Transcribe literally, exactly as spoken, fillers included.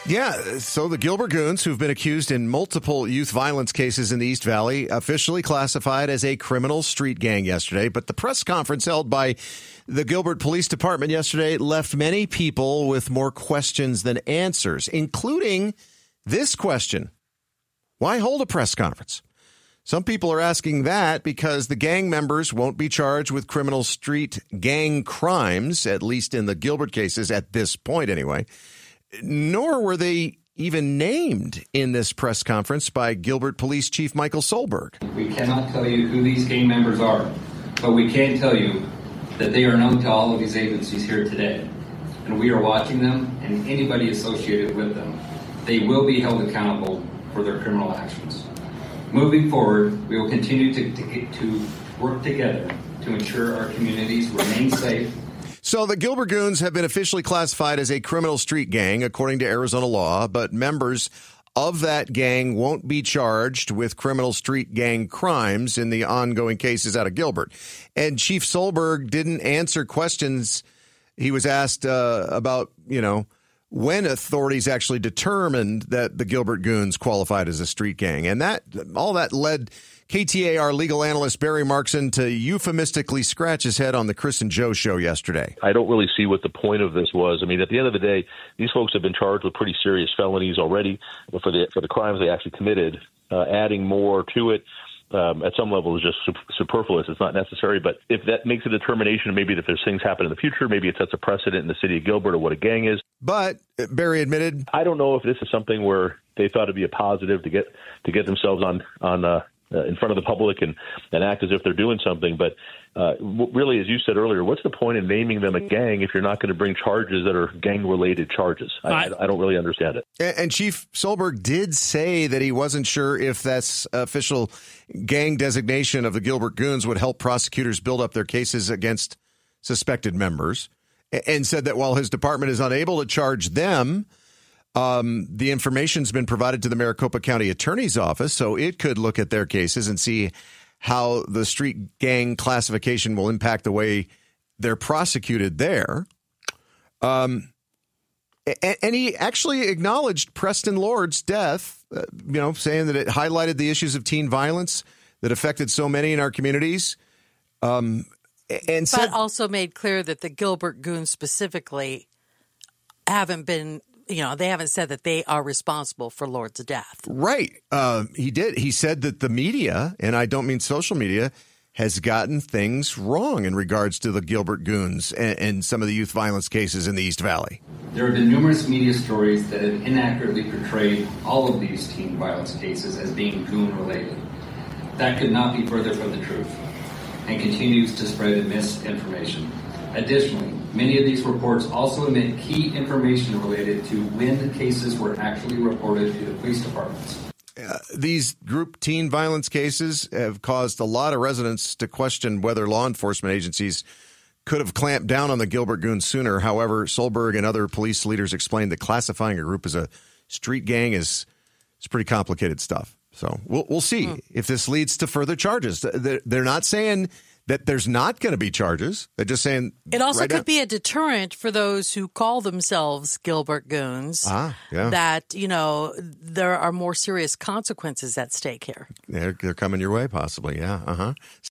Yeah, so the Gilbert Goons, who've been accused in multiple youth violence cases in the East Valley, officially classified as a criminal street gang yesterday. But the press conference held by the Gilbert Police Department yesterday left many people with more questions than answers, including this question. Why hold a press conference? Some people are asking that because the gang members won't be charged with criminal street gang crimes, at least in the Gilbert cases at this point anyway. Nor were they even named in this press conference by Gilbert Police Chief Michael Solberg. We cannot tell you who these gang members are, but we can tell you that they are known to all of these agencies here today. And we are watching them and anybody associated with them. They will be held accountable for their criminal actions. Moving forward, we will continue to, to, to work together to ensure our communities remain safe. So the Gilbert Goons have been officially classified as a criminal street gang, according to Arizona law, but members of that gang won't be charged with criminal street gang crimes in the ongoing cases out of Gilbert. And Chief Solberg didn't answer questions he was asked uh, about, you know, when authorities actually determined that the Gilbert Goons qualified as a street gang. And that all that led K T A R legal analyst Barry Markson to euphemistically scratch his head on the Chris and Joe show yesterday. I don't really see what the point of this was. I mean, at the end of the day, these folks have been charged with pretty serious felonies already for the for the crimes they actually committed. Uh, adding more to it um, at some level is just superfluous. It's not necessary. But if that makes a determination, maybe that there's things happen in the future, maybe it sets a precedent in the city of Gilbert of what a gang is. But Barry admitted, I don't know if this is something where they thought it'd be a positive to get to get themselves on on. Uh, Uh, in front of the public and, and act as if they're doing something. But uh, w- really, as you said earlier, what's the point in naming them a gang if you're not going to bring charges that are gang-related charges? I, I, I don't really understand it. And, and Chief Solberg did say that he wasn't sure if that's official gang designation of the Gilbert Goons would help prosecutors build up their cases against suspected members, and said that while his department is unable to charge them, Um, the information's been provided to the Maricopa County Attorney's Office, so it could look at their cases and see how the street gang classification will impact the way they're prosecuted there. Um, and, and he actually acknowledged Preston Lord's death, uh, you know, saying that it highlighted the issues of teen violence that affected so many in our communities. Um, and but said, also made clear that the Gilbert Goons specifically haven't been... You know, they haven't said that they are responsible for Lord's death. Right. Uh, he did. He said that the media, and I don't mean social media, has gotten things wrong in regards to the Gilbert Goons and, and some of the youth violence cases in the East Valley. There have been numerous media stories that have inaccurately portrayed all of these teen violence cases as being goon-related. That could not be further from the truth and continues to spread misinformation. Additionally, many of these reports also omit key information related to when the cases were actually reported to the police departments. Uh, these group teen violence cases have caused a lot of residents to question whether law enforcement agencies could have clamped down on the Gilbert Goons sooner. However, Solberg and other police leaders explained that classifying a group as a street gang is, is pretty complicated stuff. So we'll, we'll see mm. if this leads to further charges. They're, they're not saying that there's not going to be charges. They're just saying it also right could now, be a deterrent for those who call themselves Gilbert Goons. Ah, yeah. That, you know, there are more serious consequences at stake here. They're, they're coming your way, possibly. Yeah. Uh huh.